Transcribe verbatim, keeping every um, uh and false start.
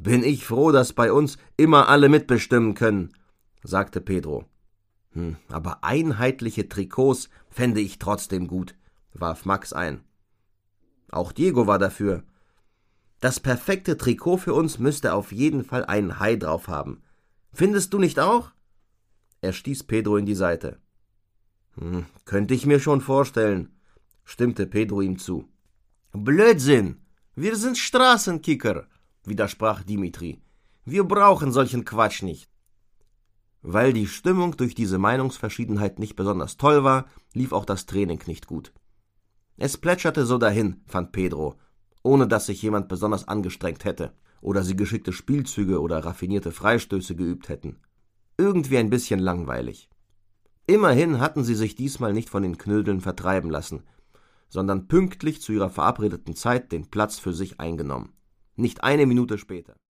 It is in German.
»Bin ich froh, dass bei uns immer alle mitbestimmen können«, sagte Pedro. Hm, »aber einheitliche Trikots fände ich trotzdem gut«, warf Max ein. Auch Diego war dafür. »Das perfekte Trikot für uns müsste auf jeden Fall einen Hai drauf haben. Findest du nicht auch?« Er stieß Pedro in die Seite. Hm, »könnte ich mir schon vorstellen«, stimmte Pedro ihm zu. »Blödsinn! Wir sind Straßenkicker«, widersprach Dimitri. »Wir brauchen solchen Quatsch nicht.« Weil die Stimmung durch diese Meinungsverschiedenheit nicht besonders toll war, lief auch das Training nicht gut. Es plätscherte so dahin, fand Pedro, ohne dass sich jemand besonders angestrengt hätte oder sie geschickte Spielzüge oder raffinierte Freistöße geübt hätten. Irgendwie ein bisschen langweilig. Immerhin hatten sie sich diesmal nicht von den Knödeln vertreiben lassen, sondern pünktlich zu ihrer verabredeten Zeit den Platz für sich eingenommen. Nicht eine Minute später.